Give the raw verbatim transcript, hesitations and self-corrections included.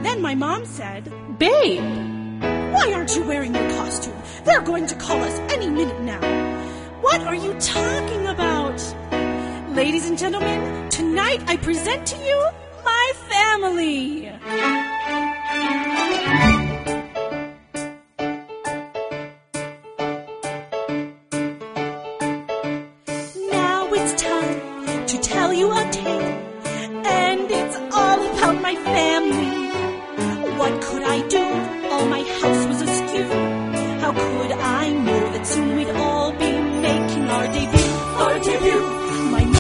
then my mom said, "Babe, why aren't you wearing your costume? They're going to call us any minute now." "What are you talking about?" "Ladies and gentlemen, tonight I present to you my family."